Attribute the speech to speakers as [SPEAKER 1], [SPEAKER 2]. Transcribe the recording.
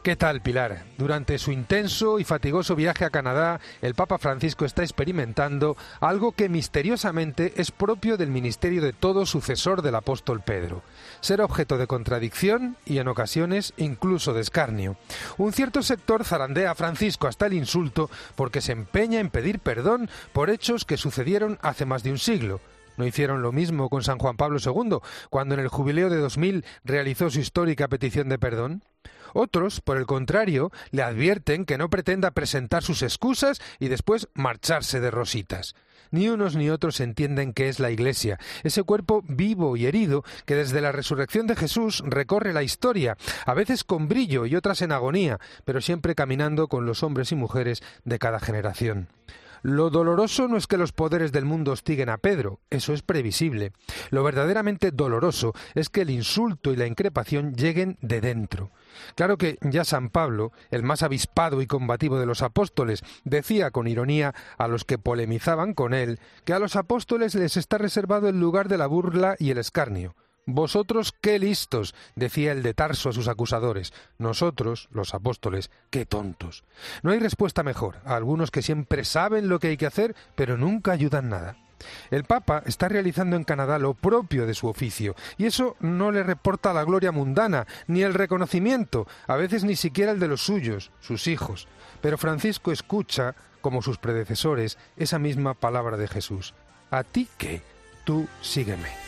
[SPEAKER 1] ¿Qué tal, Pilar? Durante su intenso y fatigoso viaje a Canadá, el Papa Francisco está experimentando algo que misteriosamente es propio del ministerio de todo sucesor del apóstol Pedro: ser objeto de contradicción y, en ocasiones, incluso de escarnio. Un cierto sector zarandea a Francisco hasta el insulto porque se empeña en pedir perdón por hechos que sucedieron hace más de un siglo. ¿No hicieron lo mismo con San Juan Pablo II, cuando en el jubileo de 2000 realizó su histórica petición de perdón? Otros, por el contrario, le advierten que no pretenda presentar sus excusas y después marcharse de rositas. Ni unos ni otros entienden qué es la Iglesia, ese cuerpo vivo y herido que desde la resurrección de Jesús recorre la historia, a veces con brillo y otras en agonía, pero siempre caminando con los hombres y mujeres de cada generación. Lo doloroso no es que los poderes del mundo hostiguen a Pedro, eso es previsible. Lo verdaderamente doloroso es que el insulto y la increpación lleguen de dentro. Claro que ya San Pablo, el más avispado y combativo de los apóstoles, decía con ironía a los que polemizaban con él que a los apóstoles les está reservado el lugar de la burla y el escarnio. «Vosotros qué listos», decía el de Tarso a sus acusadores. «Nosotros, los apóstoles, qué tontos». No hay respuesta mejor a algunos que siempre saben lo que hay que hacer, pero nunca ayudan nada. El Papa está realizando en Canadá lo propio de su oficio, y eso no le reporta la gloria mundana, ni el reconocimiento, a veces ni siquiera el de los suyos, sus hijos. Pero Francisco escucha, como sus predecesores, esa misma palabra de Jesús: «¿A ti qué? Tú sígueme».